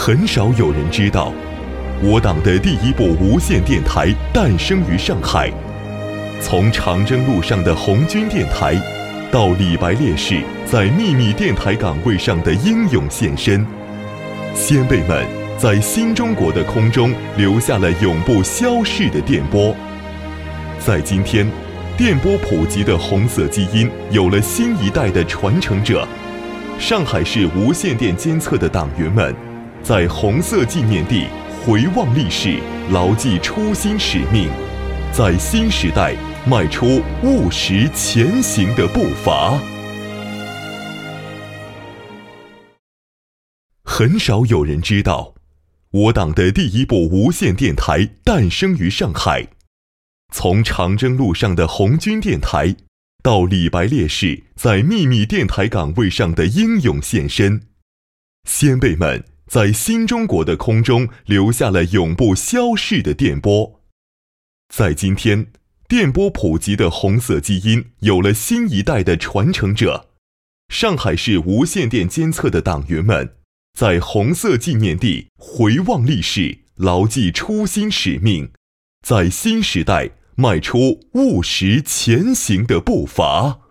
很少有人知道，我党的第一部无线电台诞生于上海。从长征路上的红军电台，到李白烈士在秘密电台岗位上的英勇献身，先辈们在新中国的空中留下了永不消逝的电波。在今天，电波普及的红色基因有了新一代的传承者。上海市无线电监测的党员们，在红色纪念地回望历史，牢记初心使命，在新时代迈出务实前行的步伐。很少有人知道，我党的第一部无线电台诞生于上海。从长征路上的红军电台，到李白烈士在秘密电台岗位上的英勇献身，先辈们在新中国的空中留下了永不消逝的电波。在今天，电波普及的红色基因有了新一代的传承者。上海市无线电监测的党员们，在红色纪念地回望历史，牢记初心使命，在新时代迈出务实前行的步伐。